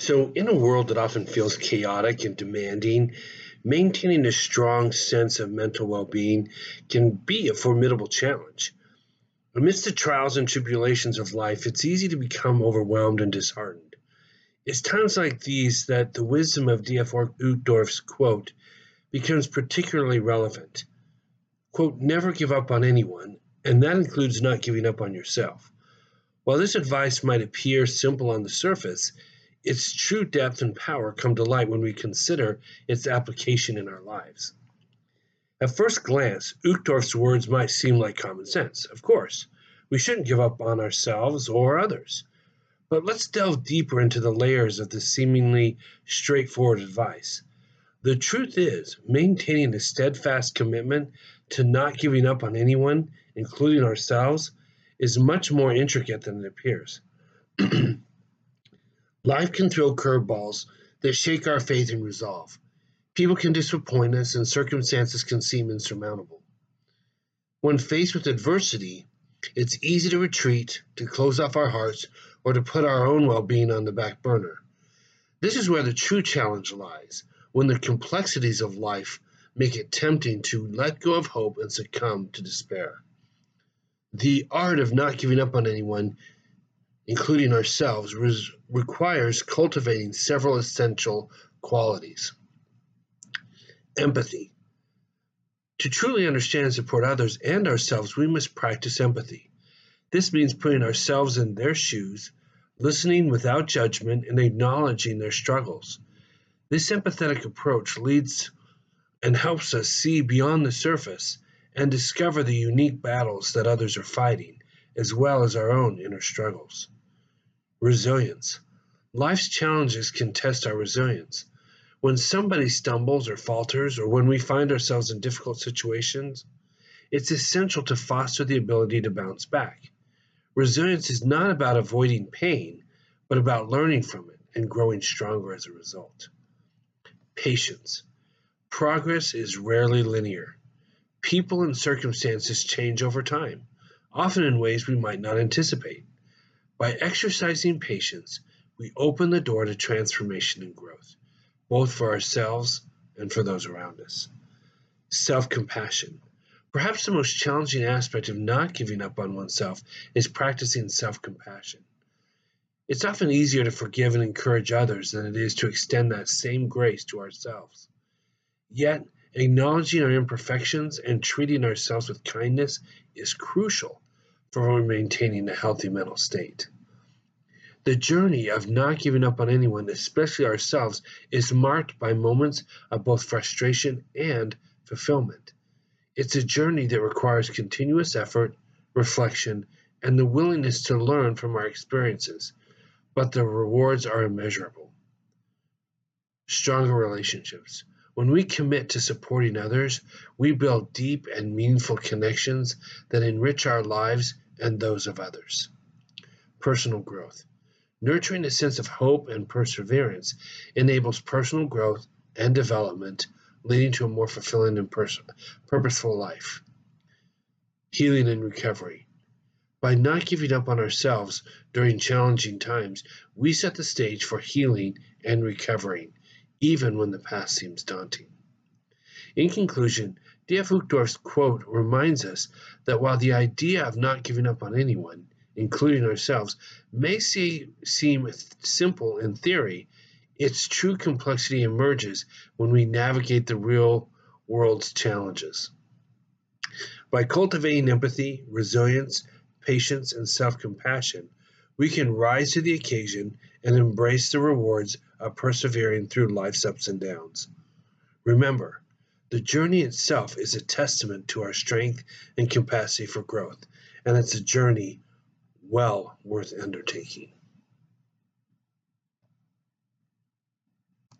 So, in a world that often feels chaotic and demanding, maintaining a strong sense of mental well being can be a formidable challenge. Amidst the trials and tribulations of life, it's easy to become overwhelmed and disheartened. It's times like these that the wisdom of D.F. Uchtdorf's quote becomes particularly relevant. Quote, never give up on anyone, and that includes not giving up on yourself. While this advice might appear simple on the surface, its true depth and power come to light when we consider its application in our lives. At first glance, Uchtdorf's words might seem like common sense. Of course, we shouldn't give up on ourselves or others. But let's delve deeper into the layers of this seemingly straightforward advice. The truth is, maintaining a steadfast commitment to not giving up on anyone, including ourselves, is much more intricate than it appears. Life can throw curveballs that shake our faith and resolve. People can disappoint us, and circumstances can seem insurmountable. When faced with adversity, it's easy to retreat, to close off our hearts, or to put our own well being on the back burner. This is where the true challenge lies, when the complexities of life make it tempting to let go of hope and succumb to despair. The art of not giving up on anyone, including ourselves, requires cultivating several essential qualities. Empathy. To truly understand and support others and ourselves, we must practice empathy. This means putting ourselves in their shoes, listening without judgment, and acknowledging their struggles. This empathetic approach leads and helps us see beyond the surface and discover the unique battles that others are fighting, as well as our own inner struggles. Resilience. Life's challenges can test our resilience. When somebody stumbles or falters, or when we find ourselves in difficult situations, it's essential to foster the ability to bounce back. Resilience is not about avoiding pain, but about learning from it and growing stronger as a result. Patience. Progress is rarely linear. People and circumstances change over time, often in ways we might not anticipate. By exercising patience, we open the door to transformation and growth, both for ourselves and for those around us. Self-compassion. Perhaps the most challenging aspect of not giving up on oneself is practicing self-compassion. It's often easier to forgive and encourage others than it is to extend that same grace to ourselves. Yet, acknowledging our imperfections and treating ourselves with kindness is crucial for maintaining a healthy mental state. The journey of not giving up on anyone, especially ourselves, is marked by moments of both frustration and fulfillment. It's a journey that requires continuous effort, reflection, and the willingness to learn from our experiences, but the rewards are immeasurable. Stronger relationships. When we commit to supporting others, we build deep and meaningful connections that enrich our lives and those of others. Personal growth. Nurturing a sense of hope and perseverance enables personal growth and development, leading to a more fulfilling and purposeful life. Healing and recovery. By not giving up on ourselves during challenging times, we set the stage for healing and recovering, even when the past seems daunting. In conclusion, D.F. Uchtdorf's quote reminds us that while the idea of not giving up on anyone, including ourselves, may seem simple in theory, its true complexity emerges when we navigate the real world's challenges. By cultivating empathy, resilience, patience, and self-compassion, we can rise to the occasion and embrace the rewards of persevering through life's ups and downs. Remember, the journey itself is a testament to our strength and capacity for growth, and it's a journey well worth undertaking.